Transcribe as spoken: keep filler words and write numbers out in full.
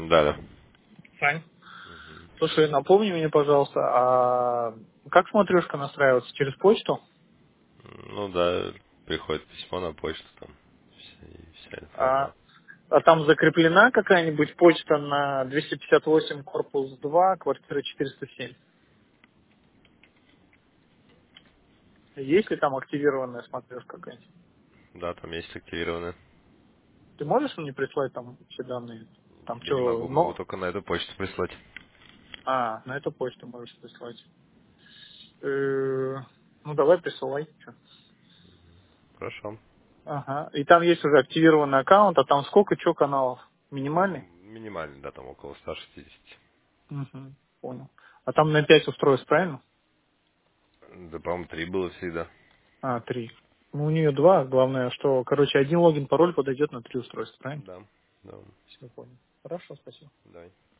Да, да. Сань, слушай, напомни мне, пожалуйста, а как смотрешка настраивается? Через почту? Ну да, приходит письмо на почту, там вся, и вся А, информация. а там закреплена какая-нибудь почта на двести пятьдесят восемь, корпус два, квартира четыреста семь? Есть ли там активированная смотрешка какая-нибудь? Да, там есть активированные. Ты можешь мне прислать там все данные? Там Я не что, могу, могу но... только на эту почту прислать. А, на эту почту можешь прислать. Э, Ну, давай присылай. Чё. Хорошо. Ага. И там есть уже активированный аккаунт, а там сколько, что каналов? Минимальный? Минимальный, да, там около ста шестидесяти. Угу, понял. А там на пять устройств, правильно? Да, по-моему, три было всегда. А, три. Ну, у нее два. Главное, что, короче, один логин, пароль подойдет на три устройства, правильно? Да, да, Все, понял. Хорошо, спасибо. да.